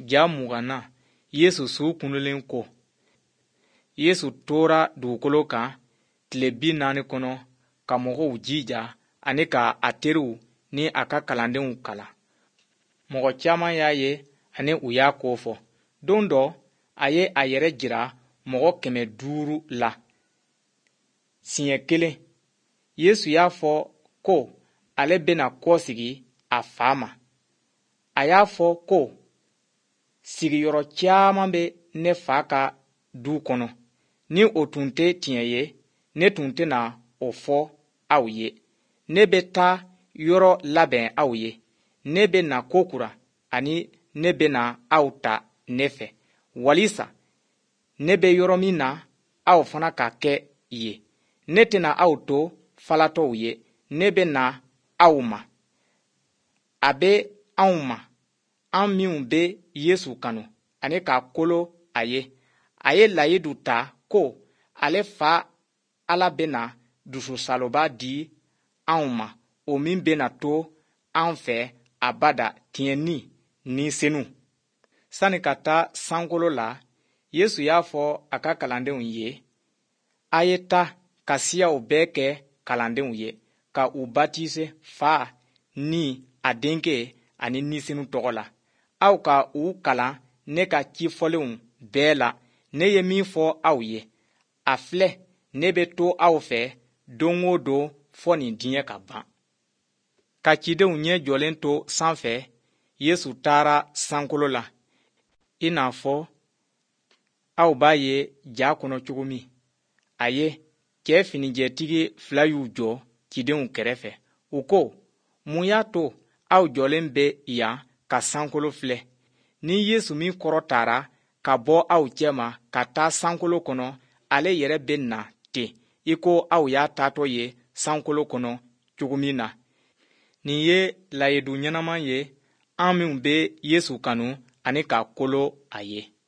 ja mugana Yesu su kunulen kɔ. Yesu tora dugukolo kan tile 40 kɔnɔ ka mɔgɔw jija ani ka a teriw ni a ka kalandenw kalan. Mɔgɔ caman y'a ye ani u y'a kofɔ. Don dɔ a ye a yɛrɛ jira mɔgɔ 500 la. Siɲɛ kelen Yesu y'a fɔ ko ale bena kɔsigi a fa ma. A y'a fɔ ko sigiyɔrɔ caman bɛ ne fa ka du kɔnɔ. Ni o tun tɛ tiɲɛ ye, ne tun tɛna o fɔ aw ye. Ne bɛ taa yɔrɔ labɛn aw ye. Ne bɛ na kokura ani ne bɛ na aw ta ne fɛ. Walisa ne bɛ yɔrɔ min na aw fana ka kɛ ye. Ne tɛna aw to falatɔw ye. Ne bɛ na aw ma. A bɛ anw ma, an minnu bɛ Yesu kanu ani ka kolo a ye. A ye layidu ta ko ale fa Ala bɛna dususaloba di anw ma, o min bɛna to an fɛ abada tiɲɛni ni senu. Sani ka taa sankolo la, Yesu y'a fɔ a ka kalandenw ye, a ye taa ka siyaw bɛɛ kɛ kalandenw ye, ka u batise Fa ni a denkɛ ani ni senu tɔgɔ la. Aw ka u kalan ne ka cifɔlenw bɛɛ la. Ne ye min fɔ aw ye, a filɛ ne bɛ to aw fɛ don o don fɔ nin diɲɛ ka ban. Ka cidenw ɲɛ jɔlen to sanfɛ, Yesu taara sankolo la. I n'a fɔ aw b'a ye ja kɔnɔ cogo min. A ye cɛ finijɛtigi 2 y'u jɔ cidenw kɛrɛfɛ. U ko, mun y'a to aw jɔlen bɛ yan ka sankolo filɛ? Ni Yesu min kɔrɔ taara ka bɔ aw cɛma ka taa sankolo kɔnɔ, ale yɛrɛ bɛ na ten i ko aw y'a taatɔ ye sankolo kɔnɔ cogo min na. Nin ye layidu ɲɛnaman ye an minnu bɛ Yesu kanu ani ka kolo a ye.